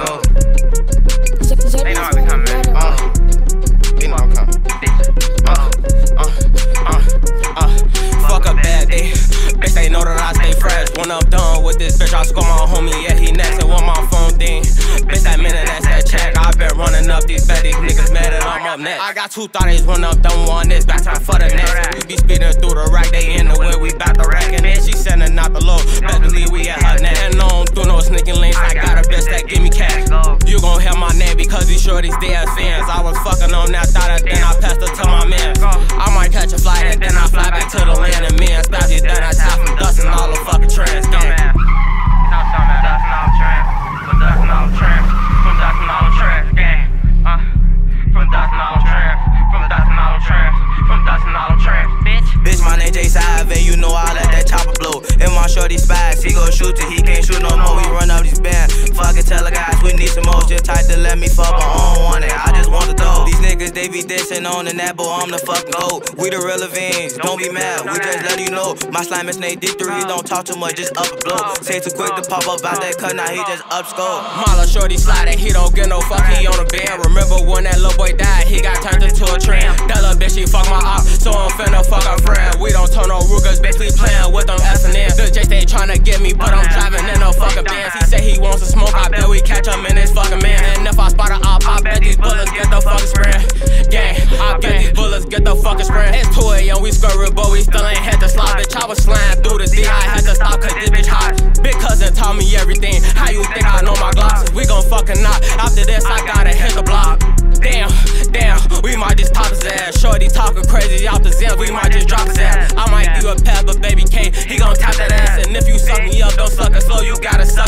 go. They know I be coming. They know I'm coming. Fuck a bad day. Bitch, they know that I stay fresh. When I'm done with this bitch, I score my homie, yeah, he next. And want my phone thing. Bitch, that minute, that's that check. I been running up these bad, these niggas mad that I'm up next. I got 2 thotties when I'm done one this. Back time for the next. We be speeding through the rack, they in the way, we bout to rack. And then she sending out the low. Best believe we at her neck. And I don't do no sneaking links. I got a bitch that give me cash. You gon' hear my name because these shorties, they are fans. I was fucking on that thought, then I passed her to my man. I might catch a flight and then I fly back to the land. And me and Spazzy done I top from dusting all the fucking trans gang. Dusting all trash. From dusting all trash. From dusting all trash gang. From dusting all trash. From dusting all trash. From dusting all trash, bitch. Bitch, my name Jay Save, you know I let that chopper blow. If my shorty spies, he gon' shoot till he can't shoot no more. We run up these bands. Fuck it, tell the guys we need some more. Just tight to let me fuck, but I don't want it. I just want the dough. These niggas, they be dissing on the net, but I'm the fucking goat. We the real Evans, don't be mad, we just let you know. My slime is Nate D3, don't talk too much, just up a blow. Say too quick to pop up out that cut, now he just up scope. Mala shorty sliding, he don't get no fuck, he on the bed. Remember when that little boy died, he got turned into a tramp. That little bitch, she fuck my op, so I'm finna fuck her friend. We don't turn no Rugers, bitch, we playin' with them S&M. The J stay tryna get me, but I'm driving in no fucking Benz. He say he wants to smoke, I bet we catch him in his fucking man. And if I spot a op, I bet these bullets get the fucking spread. Gang, I bet these bullets get the fucking spread. It's 2 AM, we scurry, but we still ain't had to slide. Bitch, I was slammed through the D, I had to stop cause this bitch hot. Big cousin taught me everything, how you think I know my glosses? We gon' fucking knock, after this I gotta hit the block. Damn, we might just top his ass. Shorty talking crazy out the Zim, we might just drop his ass. I might do a pad, but baby K, he gon' tap that ass. And if you suck me up, don't suck it slow, you gotta suck